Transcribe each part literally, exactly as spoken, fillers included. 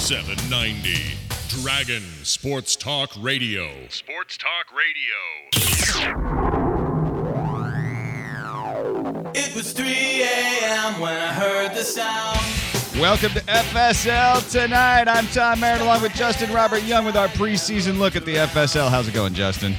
seven ninety Dragon Sports Talk Radio. Sports Talk Radio. It was three a.m. when I heard the sound. Welcome to F S L Tonight. I'm Tom Merritt along with Justin Robert Young with our preseason look at the F S L. How's it going, Justin?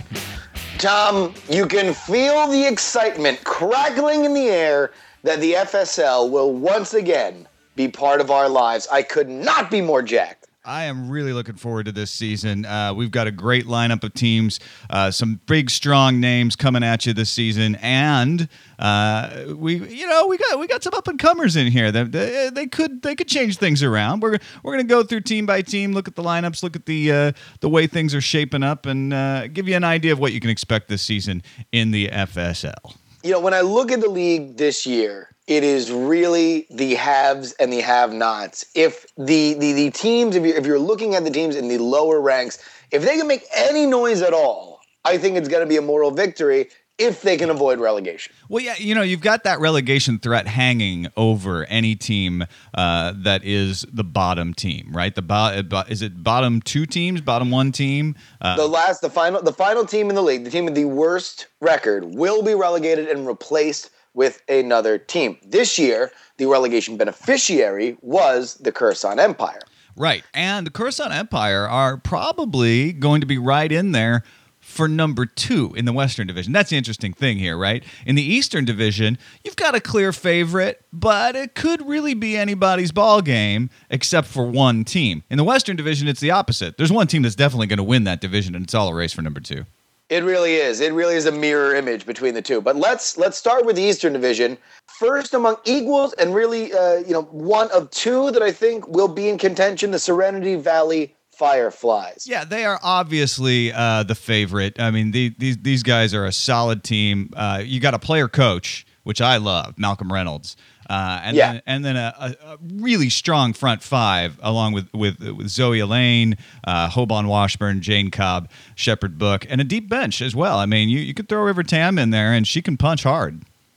Tom, you can feel the excitement crackling in the air that the F S L will once again be part of our lives. I could not be more jacked. I am really looking forward to this season. Uh, we've got a great lineup of teams, uh, some big, strong names coming at you this season, and uh, we, you know, we got we got some up and comers in here. They, they, they could they could change things around. We're we're gonna go through team by team, look at the lineups, look at the uh, the way things are shaping up, and uh, give you an idea of what you can expect this season in the F S L. You know, when I look at the league this year, it is really the haves and the have-nots. If the, the, the teams, if you're, if you're looking at the teams in the lower ranks, if they can make any noise at all, I think it's going to be a moral victory if they can avoid relegation. Well, yeah, you know, you've got that relegation threat hanging over any team uh, that is the bottom team, right? The bo- Is it bottom two teams, bottom one team? Uh, the last, the final, the final team in the league, the team with the worst record, will be relegated and replaced with another team. This year, the relegation beneficiary was the Kherson Empire. Right, and the Kherson Empire are probably going to be right in there for number two in the Western Division. That's the interesting thing here, right? In the Eastern Division, you've got a clear favorite, but it could really be anybody's ball game except for one team. In the Western Division, it's the opposite. There's one team that's definitely going to win that division, and it's all a race for number two. It really is. It really is a mirror image between the two. But let's let's start with the Eastern Division. First among equals, and really, uh, you know, one of two that I think will be in contention: the Serenity Valley Fireflies. Yeah, they are obviously uh, the favorite. I mean, the, these these guys are a solid team. Uh, you got a player coach, which I love, Malcolm Reynolds. Uh, and yeah. then and then a, a, a really strong front five, along with with, with Zoe Elaine, uh, Hoban Washburn, Jane Cobb, Shepard Book, and a deep bench as well. I mean, you, you could throw River Tam in there, and she can punch hard.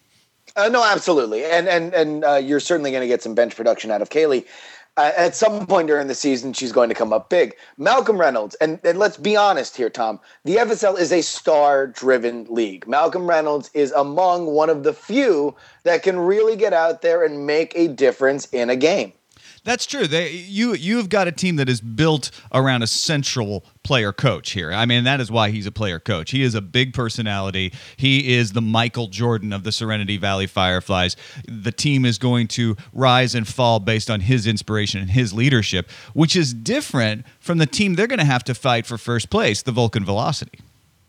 Uh, no, absolutely, and and and uh, you're certainly going to get some bench production out of Kaylee. Uh, at some point during the season, she's going to come up big. Malcolm Reynolds, and, and let's be honest here, Tom, the F S L is a star-driven league. Malcolm Reynolds is among one of the few that can really get out there and make a difference in a game. That's true. They you you've got a team that is built around a central player coach here. I mean, that is why he's a player coach. He is a big personality. He is the Michael Jordan of the Serenity Valley Fireflies. The team is going to rise and fall based on his inspiration and his leadership, which is different from the team they're going to have to fight for first place, the Vulcan Velocity.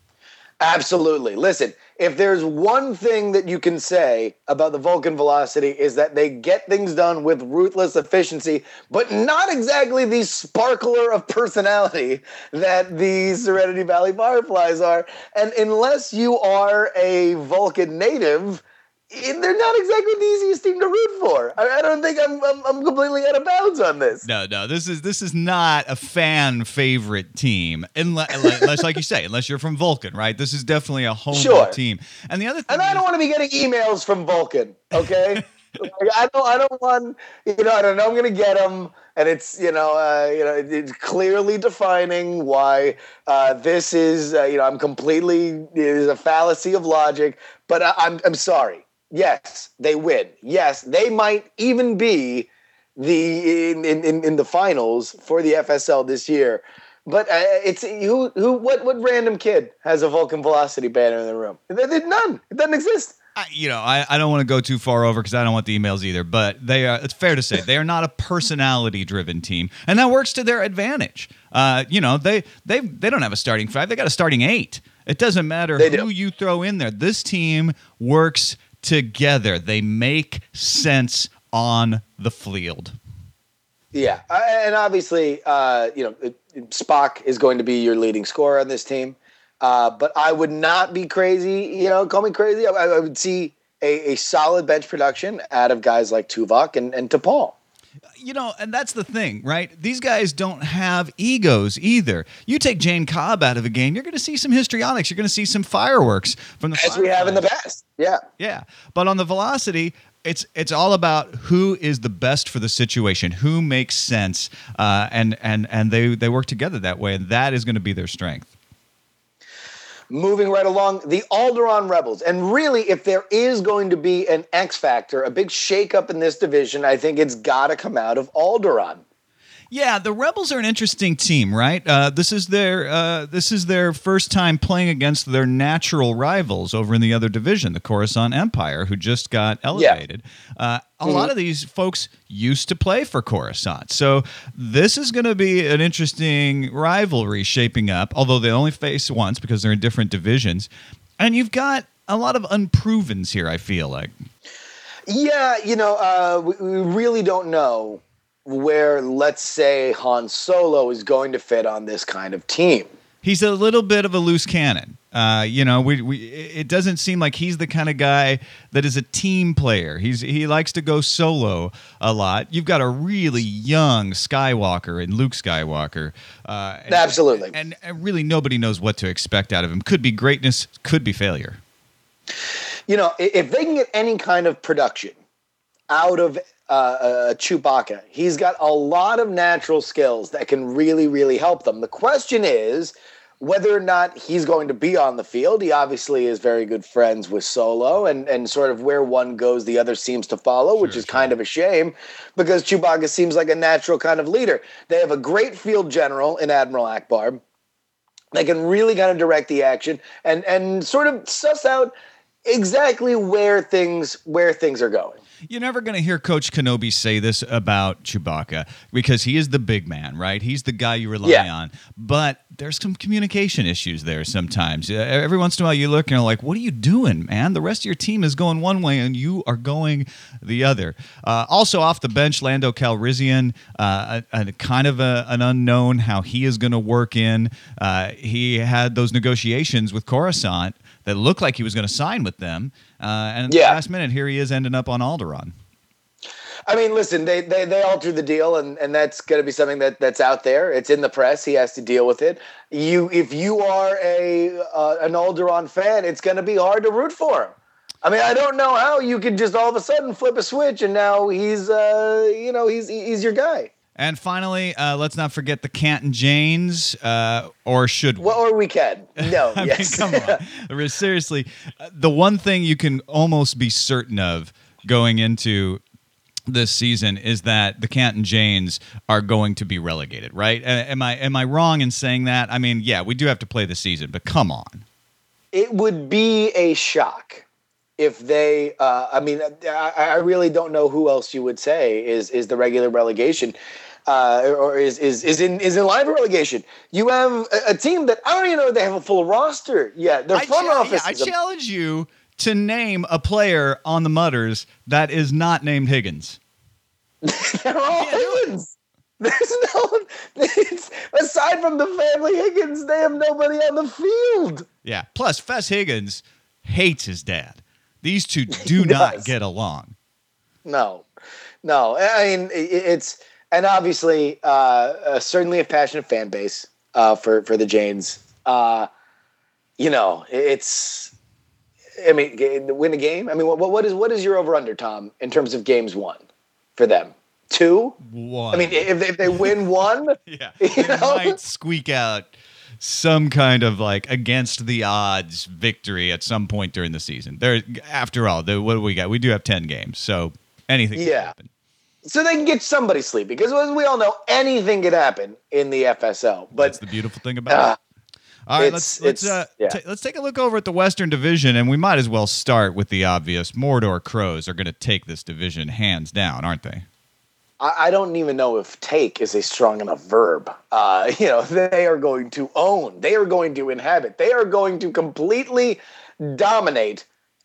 Absolutely. Listen, if there's one thing that you can say about the Vulcan Velocity is that they get things done with ruthless efficiency, but not exactly the sparkler of personality that the Serenity Valley Fireflies are. And unless you are a Vulcan native, they're not exactly the easiest team to root for. I, I don't think I'm, I'm I'm completely out of bounds on this. No, no, this is this is not a fan favorite team, unless, unless like you say, unless you're from Vulcan, right? This is definitely a home sure. team. And the other thing, and I is, don't want to be getting emails from Vulcan, okay? like, I don't I don't want you know I don't know I'm gonna get them, and it's you know uh, you know it's clearly defining why uh, this is uh, you know I'm completely it is a fallacy of logic, but I, I'm I'm sorry. Yes, they win. Yes, they might even be the in, in, in the finals for the F S L this year. But uh, it's who who what what random kid has a Vulcan Velocity banner in the room? There's none. It doesn't exist. I, you know, I, I don't want to go too far over because I don't want the emails either. But they are. It's fair to say they are not a personality-driven team, and that works to their advantage. Uh, you know, they they they don't have a starting five. They got a starting eight. It doesn't matter They who do. you throw in there. This team works together. They make sense on the field. Yeah, uh, and obviously, uh, you know, Spock is going to be your leading scorer on this team. Uh, but I would not be crazy, you know, call me crazy. I, I would see a, a solid bench production out of guys like Tuvok and, and T'Pol. You know, and that's the thing, right? These guys don't have egos either. You take Jane Cobb out of a game, you're going to see some histrionics. You're going to see some fireworks from the As we have in the past. Yeah. Yeah. But on the Velocity, it's it's all about who is the best for the situation, who makes sense, uh, and and and they they work together that way, and that is going to be their strength. Moving right along, the Alderaan Rebels. And really, if there is going to be an X factor, a big shakeup in this division, I think it's got to come out of Alderaan. Yeah, the Rebels are an interesting team, right? Uh, this is their uh, this is their first time playing against their natural rivals over in the other division, the Coruscant Empire, who just got elevated. Yeah. Uh, a mm-hmm. lot of these folks used to play for Coruscant, so this is going to be an interesting rivalry shaping up. Although they only face once because they're in different divisions, and you've got a lot of unprovens here. I feel like. Yeah, you know, uh, we, we really don't know where, let's say, Han Solo is going to fit on this kind of team. He's a little bit of a loose cannon. Uh, you know, we, we it doesn't seem like he's the kind of guy that is a team player. He's he likes to go solo a lot. You've got a really young Skywalker in Luke Skywalker. Uh, and, Absolutely. And, and really nobody knows what to expect out of him. Could be greatness, could be failure. You know, if they can get any kind of production out of Uh, uh, Chewbacca, he's got a lot of natural skills that can really, really help them. The question is whether or not he's going to be on the field. He obviously is very good friends with Solo, and, and sort of where one goes, the other seems to follow, sure, which is sure. kind of a shame because Chewbacca seems like a natural kind of leader. They have a great field general in Admiral Akbar. They can really kind of direct the action and, and sort of suss out exactly where things where things are going. You're never going to hear Coach Kenobi say this about Chewbacca because he is the big man, right? He's the guy you rely yeah. on. But there's some communication issues there sometimes. Every once in a while you look and you're like, what are you doing, man? The rest of your team is going one way and you are going the other. Uh, also off the bench, Lando Calrissian, uh, a, a kind of a, an unknown how he is going to work in. Uh, he had those negotiations with Coruscant that looked like he was going to sign with them. Uh, and at yeah. the last minute, here he is ending up on Alderaan. I mean, listen, they they, they altered the deal, and, and that's going to be something that, that's out there. It's in the press. He has to deal with it. You, if you are a uh, an Alderaan fan, it's going to be hard to root for him. I mean, I don't know how you can just all of a sudden flip a switch, and now he's, uh, you know, he's he's your guy. And finally, uh, let's not forget the Canton Janes, uh, or should we? Well, or we can. No, I yes. mean, come on. Seriously, the one thing you can almost be certain of going into this season is that the Canton Janes are going to be relegated, right? Uh, am I am I wrong in saying that? I mean, yeah, we do have to play the season, but come on. It would be a shock if they, uh, I mean, I, I really don't know who else you would say is is the regular relegation. Uh, or is is is in is in line for relegation. You have a, a team that I don't even know if they have a full roster yet. Their front I, office. Yeah, I is a, challenge you to name a player on the Mutters that is not named Higgins. They're all Higgins. There's no. It's, aside from the family Higgins, they have nobody on the field. Yeah. Plus, Fess Higgins hates his dad. These two do not get along. No, no. I mean, it, it's. And obviously, uh, uh, certainly a passionate fan base uh, for for the Janes. Uh, you know, it's. I mean, win a game. I mean, what what is what is your over under, Tom, in terms of games won for them? Two. One. I mean, if if they win one, yeah, they know? might squeak out some kind of like against the odds victory at some point during the season. There, after all, the, what do we got? We do have ten games, so anything yeah. can happen. So they can get somebody sleep because, as we all know, anything can happen in the F S L. But that's the beautiful thing about uh, it. All right, let's let's uh, yeah. t- let's take a look over at the Western Division, and we might as well start with the obvious. Mordor Crows are going to take this division hands down, aren't they? I, I don't even know if "take" is a strong enough verb. Uh, you know, they are going to own. They are going to inhabit. They are going to completely dominate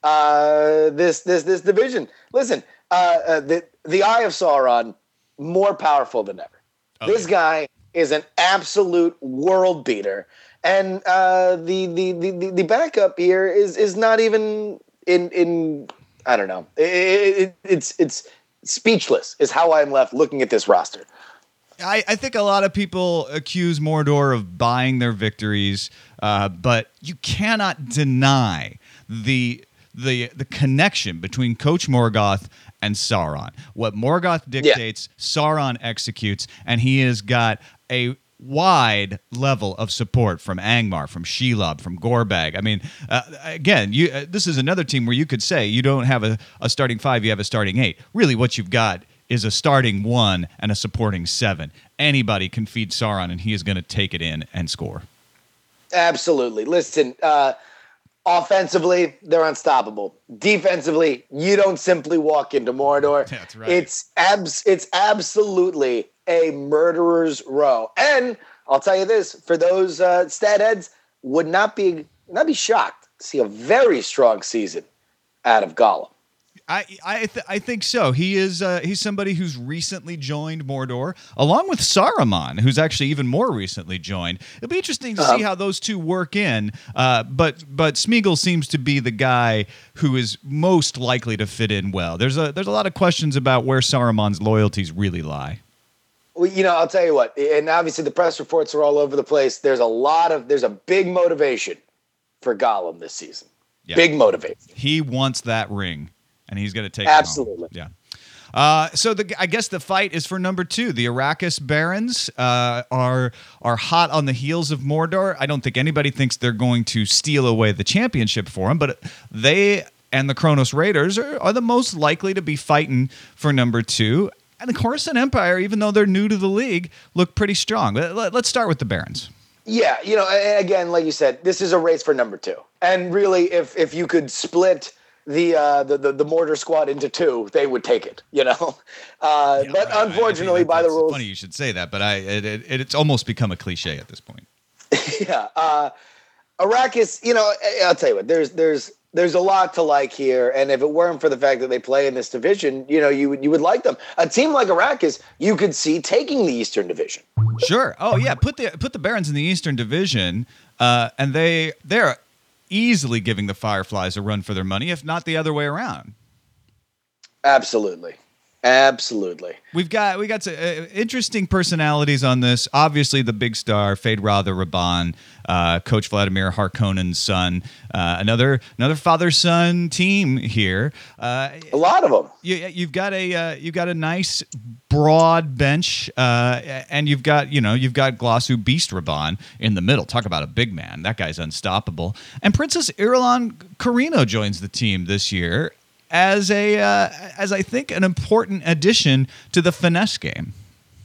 uh, this this this division. Listen. Uh, uh, the the Eye of Sauron, more powerful than ever. Oh, this yeah. guy is an absolute world beater, and uh, the, the the the backup here is is not even in in I don't know. It, it, it's it's speechless is how I'm left looking at this roster. I, I think a lot of people accuse Mordor of buying their victories, uh, but you cannot deny the the the connection between Coach Morgoth and Sauron. What Morgoth dictates, yeah. Sauron executes, and he has got a wide level of support from Angmar, from Shelob, from Gorbag. I mean, uh, again, you uh, this is another team where you could say you don't have a, a starting five, you have a starting eight. Really, what you've got is a starting one and a supporting seven. Anybody can feed Sauron, and he is going to take it in and score. Absolutely. Listen, uh, offensively, they're unstoppable. Defensively, you don't simply walk into Mordor. That's right. It's abs- It's absolutely a murderer's row. And I'll tell you this, for those uh, stat heads, would not be not be shocked to see a very strong season out of Gollum. I I, th- I think so. He is uh, he's somebody who's recently joined Mordor, along with Saruman, who's actually even more recently joined. It'll be interesting to uh-huh. see how those two work in. Uh, but but Smeagol seems to be the guy who is most likely to fit in well. There's a there's a lot of questions about where Saruman's loyalties really lie. Well, you know, I'll tell you what, and obviously the press reports are all over the place. There's a lot of there's a big motivation for Gollum this season. Yeah. Big motivation. He wants that ring. And he's going to take absolutely, it home. Yeah. Uh, so the, I guess the fight is for number two. The Arrakis Barons uh, are are hot on the heels of Mordor. I don't think anybody thinks they're going to steal away the championship for them, but they and the Kronos Raiders are, are the most likely to be fighting for number two. And the Coruscant Empire, even though they're new to the league, look pretty strong. Let, let's start with the Barons. Yeah, you know, again, like you said, this is a race for number two. And really, if if you could split the uh, the, the the Mordor squad into two, they would take it, you know. Uh, yeah, but right, unfortunately, by the rules, funny you should say that, but I it, it, it's almost become a cliche at this point. yeah, uh, Arrakis, you know, I'll tell you what. There's there's there's a lot to like here, and if it weren't for the fact that they play in this division, you know, you would you would like them. A team like Arrakis, you could see taking the Eastern Division. Sure. Oh yeah, put the put the Barons in the Eastern Division, uh, and they they're easily giving the Fireflies a run for their money, if not the other way around. Absolutely. Absolutely. We've got we got some, uh, interesting personalities on this. Obviously, the big star, Feyd-Rautha Rabban, uh, Coach Vladimir Harkonnen's son. Uh, another another father-son team here. Uh, a lot of them. You, you've got a uh, you've got a nice broad bench, uh, and you've got you know you've got Glossu Beast Rabban in the middle. Talk about a big man. That guy's unstoppable. And Princess Irulan Carino joins the team this year as a uh, as I think an important addition to the finesse game.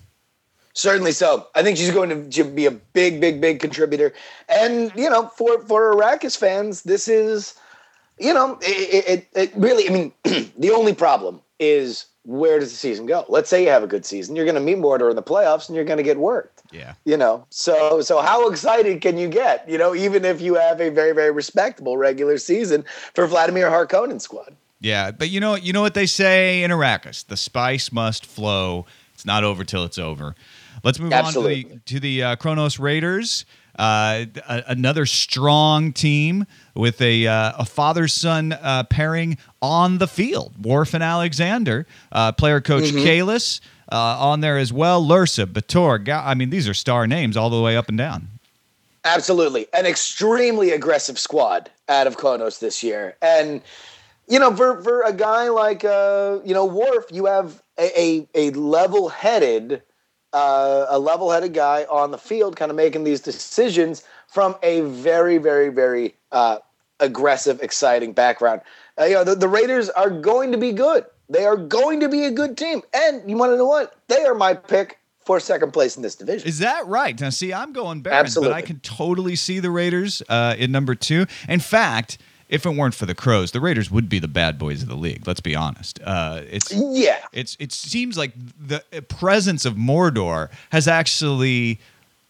Certainly so. I think she's going to be a big, big, big contributor. And you know, for for Arrakis fans, this is you know it, it, it really. I mean, the only problem is where does the season go? Let's say you have a good season, you're going to meet Mordor in the playoffs, and you're going to get worked. Yeah. You know, so so how excited can you get? You know, even if you have a very, very respectable regular season for Vladimir Harkonnen's squad. Yeah, but you know, you know what they say in Arrakis: the spice must flow. It's not over till it's over. Let's move Absolutely. on to the, to the uh, Kronos Raiders. Uh, a, another strong team with a uh, a father-son uh, pairing on the field. Worf and Alexander, uh, player coach mm-hmm. Kalis uh, on there as well. Lursa, Bator. Ga- I mean, these are star names all the way up and down. Absolutely, an extremely aggressive squad out of Kronos this year, and. You know, for, for a guy like, uh, you know, Worf, you have a, a, a level-headed uh, a level-headed guy on the field kind of making these decisions from a very, very, very uh, aggressive, exciting background. Uh, you know, the, the Raiders are going to be good. They are going to be a good team. And you want to know what? They are my pick for second place in this division. Is that right? Now, see, I'm going Barons, Absolutely. but I can totally see the Raiders uh, in number two. In fact, if it weren't for the Crows, the Raiders would be the bad boys of the league. Let's be honest. Uh, it's yeah. It's it seems like the presence of Mordor has actually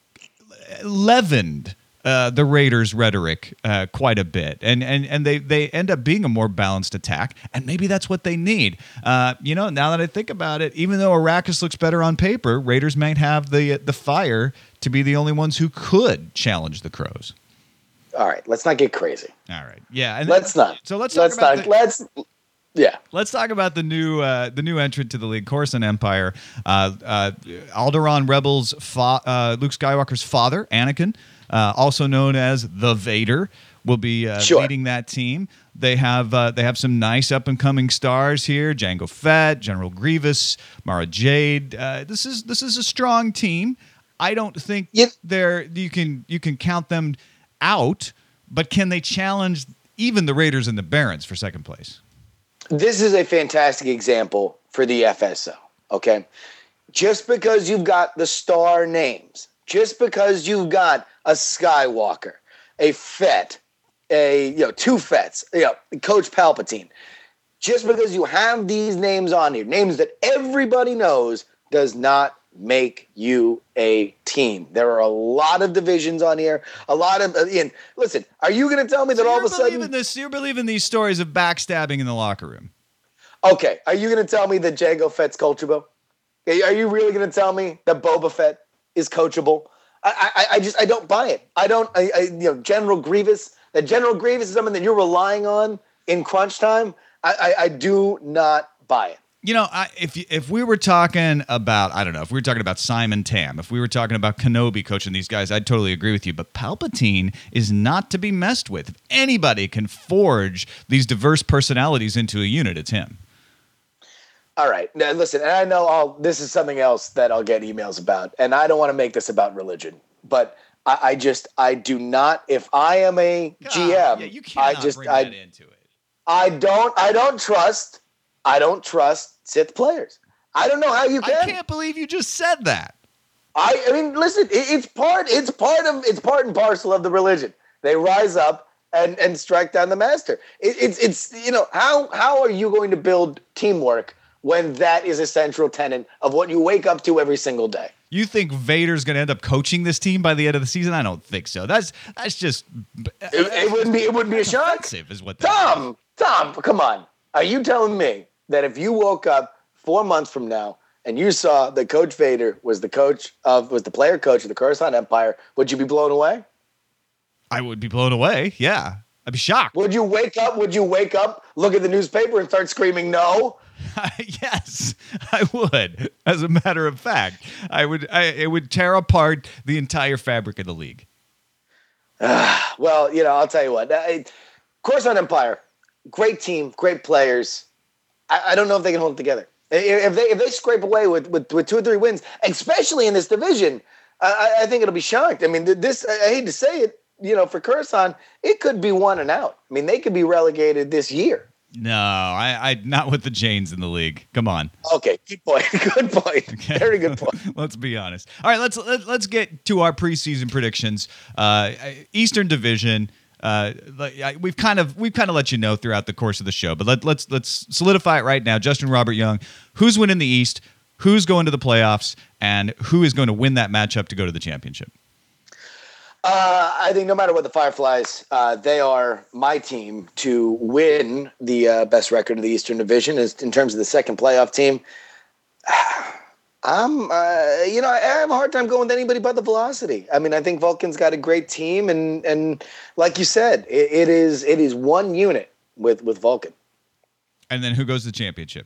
leavened uh, the Raiders' rhetoric uh, quite a bit, and and and they they end up being a more balanced attack, and maybe that's what they need. Uh, you know, now that I think about it, even though Arrakis looks better on paper, Raiders might have the the fire to be the only ones who could challenge the Crows. All right, let's not get crazy. All right, yeah, and let's then, not. So let's let's talk about not. the, let's Yeah. Let's talk about the new uh, the new entrant to the league, Coruscant Empire. Uh, uh, Alderaan Rebels, fa- uh, Luke Skywalker's father, Anakin, uh, also known as the Vader, will be uh, Sure. leading that team. They have uh, they have some nice up and coming stars here: Jango Fett, General Grievous, Mara Jade. Uh, this is this is a strong team. I don't think Yep. they're you can you can count them out, but can they challenge even the Raiders and the Barons for second place? This is a fantastic example for the F S O, okay? Just because you've got the star names, just because you've got a Skywalker, a Fett, a, you know, two Fetts, you know, Coach Palpatine, just because you have these names on here, names that everybody knows, does not make you a team. There are a lot of divisions on here, a lot of, uh, Ian, listen, are you going to tell me that So all of you're a sudden... believing this, you're believing these stories of backstabbing in the locker room. Okay, are you going to tell me that Jango Fett's coachable? Are you really going to tell me that Boba Fett is coachable? I, I, I just, I don't buy it. I don't, I, I, you know, General Grievous, that General Grievous is something that you're relying on in crunch time. I, I, I do not buy it. You know, I, if if we were talking about, I don't know, if we were talking about Simon Tam, if we were talking about Kenobi coaching these guys, I'd totally agree with you. But Palpatine is not to be messed with. If anybody can forge these diverse personalities into a unit, it's him. All right. Now, listen, and I know I'll, this is something else that I'll get emails about, and I don't want to make this about religion, but I, I just, I do not, if I am a God, G M, yeah, you I cannot just, bring I, that into it. I don't, I don't trust, I don't trust Sith players. I don't know how you can. I can't believe you just said that. I, I mean, listen, it, it's part, it's part of, it's part and parcel of the religion. They rise up and, and strike down the master. It, it's, it's, you know, how, how are you going to build teamwork when that is a central tenet of what you wake up to every single day? You think Vader's going to end up coaching this team by the end of the season? I don't think so. That's that's just It, it wouldn't be, it wouldn't be a shock. offensive, is what that Tom, Tom, come on. Are you telling me that if you woke up four months from now and you saw that Coach Vader was the coach of, was the player coach of the Coruscant Empire, would you be blown away? I would be blown away. Yeah, I'd be shocked. Would you wake up? Would you wake up, look at the newspaper, and start screaming no? Yes, I would. As a matter of fact, I would. I, it would tear apart the entire fabric of the league. Well, you know, I'll tell you what. I, Coruscant Empire, great team, great players. I, I don't know if they can hold it together. If they if they scrape away with, with, with two or three wins, especially in this division, I, I think it'll be shocked. I mean, this, I hate to say it, you know, for Coruscant, it could be one and out. I mean, they could be relegated this year. No, I, I not with the Janes in the league. Come on. Okay, good point. Good point. Okay. Very good point. Let's be honest. All right, let's let, let's get to our preseason predictions. Uh, Eastern Division. Uh, we've kind of we've kind of let you know throughout the course of the show, but let, let's let's solidify it right now. Justin Robert Young, who's winning the East, who's going to the playoffs, and who is going to win that matchup to go to the championship? Uh, I think no matter what the Fireflies, uh, they are my team to win the uh, best record of the Eastern Division. Is in terms of the second playoff team. I'm, uh, you know, I have a hard time going with anybody but the Velocity. I mean, I think Vulcan's got a great team, and and like you said, it, it is it is one unit with with Vulcan. And then who goes to the championship?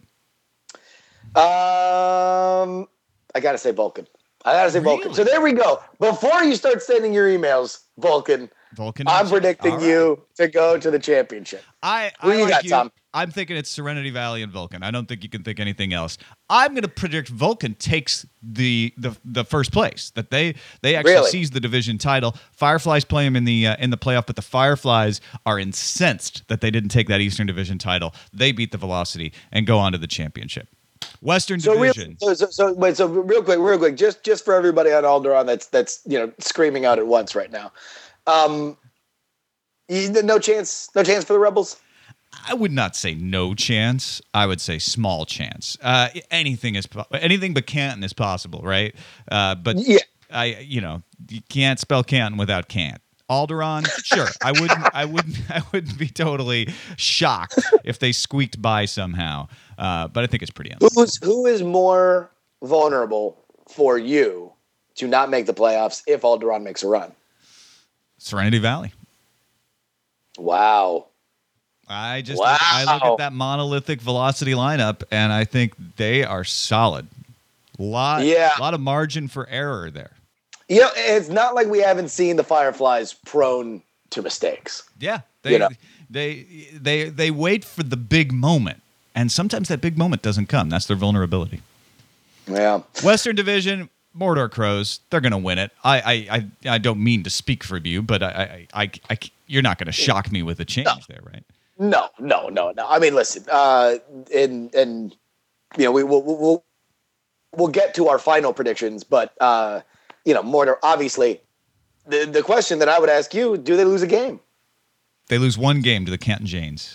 Um, I gotta say Vulcan. I gotta say Really? Vulcan. So there we go. Before you start sending your emails, Vulcan, Vulcan. I'm predicting All right. you to go to the championship. I, Who I you like got, you. Tom? I'm thinking it's Serenity Valley and Vulcan. I don't think you can think anything else. I'm going to predict Vulcan takes the, the the first place. That they they actually Really? seize the division title. Fireflies play them in the uh, in the playoff, but the Fireflies are incensed that they didn't take that Eastern Division title. They beat the Velocity and go on to the championship. Western So real, Division. so, so, so wait, so real quick, real quick, just just for everybody on Alderaan that's that's you know screaming out at once right now. Um, you, no chance, no chance for the Rebels. I would not say no chance. I would say small chance. Uh, anything is po- anything but Canton is possible, right? Uh, but Yeah. I, you know, you can't spell Canton without Cant. Alderaan, sure. I wouldn't. I wouldn't. I wouldn't be totally shocked if they squeaked by somehow. Uh, but I think it's pretty unlikely. Who's who is more vulnerable for you to not make the playoffs if Alderaan makes a run? Serenity Valley. Wow. I just Wow. I look at that monolithic velocity lineup, and I think they are solid. Lot, Yeah. lot of margin for error there. You know, it's not like we haven't seen the Fireflies prone to mistakes. Yeah, they You know. they they they wait for the big moment, and sometimes that big moment doesn't come. That's their vulnerability. Yeah. Western Division, Mordor Crows, they're going to win it. I, I I I don't mean to speak for you, but I I, I, I you're not going to shock me with a change No. there, right? No, no, no, no. I mean, listen, uh, and and you know, we will we'll, we'll we'll get to our final predictions, but uh, you know, Mordor. Obviously, the the question that I would ask you: do they lose a game? They lose one game to the Canton Janes.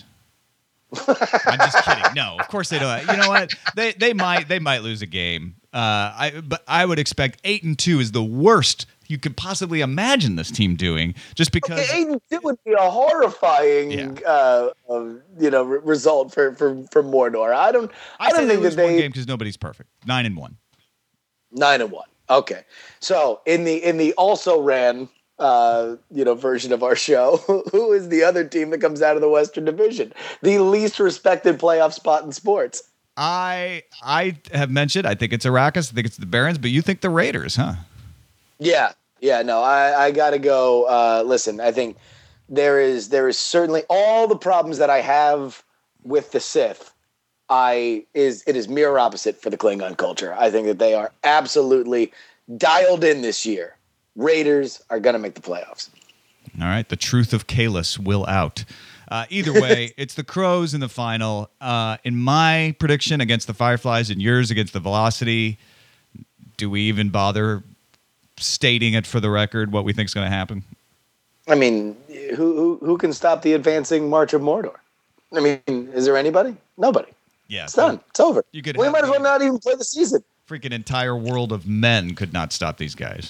I'm just kidding. No, of course they don't. You know what? They they might they might lose a game. Uh, I but I would expect eight and two is the worst you could possibly imagine this team doing, just because. Okay, eight and two would be a horrifying, Yeah. uh, uh, you know, re- result for, for for Mordor. I don't. I, I say don't they think lose that one they game because nobody's perfect. Nine and one. nine and one. Okay, so in the in the also ran. Uh, you know, version of our show. Who is the other team that comes out of the Western Division? The least respected playoff spot in sports. I I have mentioned I think it's Arrakis, I think it's the Barons, but you think the Raiders, huh? Yeah, yeah. No, I, I gotta go. Uh, listen, I think there is there is certainly all the problems that I have with the Sith. I is it is mirror opposite for the Klingon culture. I think that they are absolutely dialed in this year. Raiders are going to make the playoffs. All right, the truth of Kalis will out. Uh, either way, it's the Crows in the final. Uh, in my prediction against the Fireflies and yours against the Velocity, do we even bother stating it for the record what we think is going to happen? I mean, who, who who can stop the advancing march of Mordor? I mean, is there anybody? Nobody. Yeah, It's done. It's over. You could we have might as well the- not even play the season. Freaking entire world of men could not stop these guys.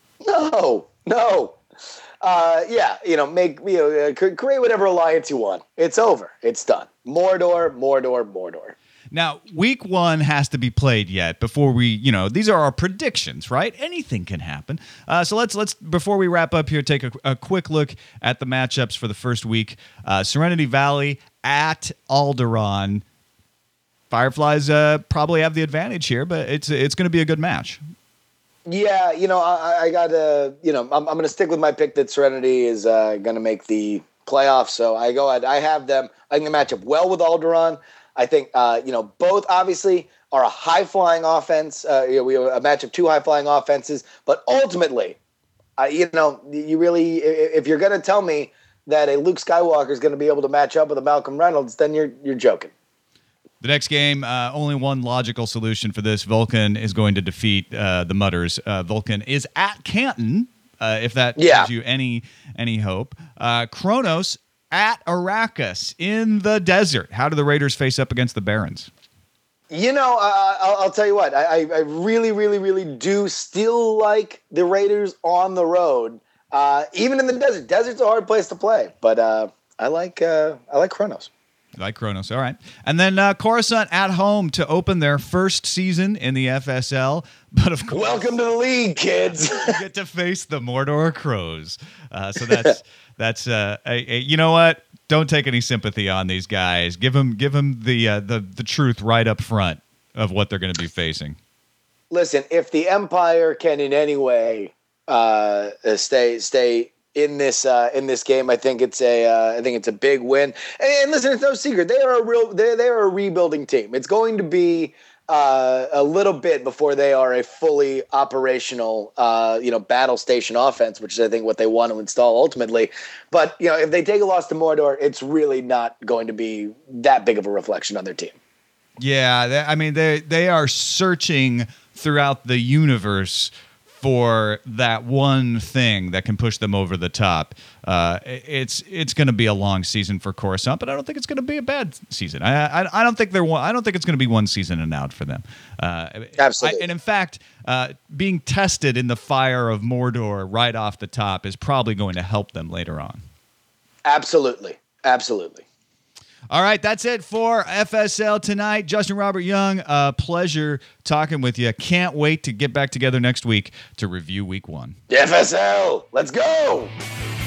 No, no. Uh, yeah, you know, make you know, uh, cre- create whatever alliance you want. It's over. It's done. Mordor, Mordor, Mordor. Now, week one has to be played yet before we, you know, these are our predictions, right? Anything can happen. Uh, so let's, let's before we wrap up here, take a, a quick look at the matchups for the first week. Uh, Serenity Valley at Alderaan. Fireflies uh, probably have the advantage here, but it's it's going to be a good match. Yeah, you know, I, I got to, you know, I'm, I'm going to stick with my pick that Serenity is uh, going to make the playoffs. So I go ahead. I have them. I think they match up well with Alderaan. I think, uh, you know, both obviously are a high-flying offense. Uh, you know, we have a match of two high-flying offenses. But ultimately, uh, you know, you really, if you're going to tell me that a Luke Skywalker is going to be able to match up with a Malcolm Reynolds, then you're you're joking. The next game, uh, only one logical solution for this. Vulcan is going to defeat uh, the Mutters. Uh, Vulcan is at Canton, uh, if that Yeah. gives you any any hope. Uh, Kronos at Arrakis in the desert. How do the Raiders face up against the Barons? You know, uh, I'll, I'll tell you what. I, I really, really, really do still like the Raiders on the road, uh, even in the desert. Desert's a hard place to play, but uh, I like uh, I like Kronos. You like Kronos, all right. And then uh, Coruscant at home to open their first season in the F S L. But of course, Welcome to the league, kids. you get to face the Mordor Crows. Uh, so that's that's uh, a, a, you know what? Don't take any sympathy on these guys. Give them give them the uh, the the truth right up front of what they're going to be facing. Listen, if the Empire can in any way uh, stay stay in this uh, in this game, I think it's a uh, I think it's a big win. And, and listen, it's no secret they are a real they they are a rebuilding team. It's going to be uh, a little bit before they are a fully operational uh, you know battle station offense, which is I think what they want to install ultimately. But you know, if they take a loss to Mordor, it's really not going to be that big of a reflection on their team. Yeah, they, I mean they they are searching throughout the universe for that one thing that can push them over the top. Uh, it's it's going to be a long season for Coruscant, but I don't think it's going to be a bad season. I I, I don't think they're one, I don't think it's going to be one season and out for them. Uh, Absolutely. I, and in fact, uh, being tested in the fire of Mordor right off the top is probably going to help them later on. Absolutely, absolutely. All right, that's it for F S L tonight. Justin Robert Young, uh, pleasure talking with you. Can't wait to get back together next week to review week one. F S L, let's go.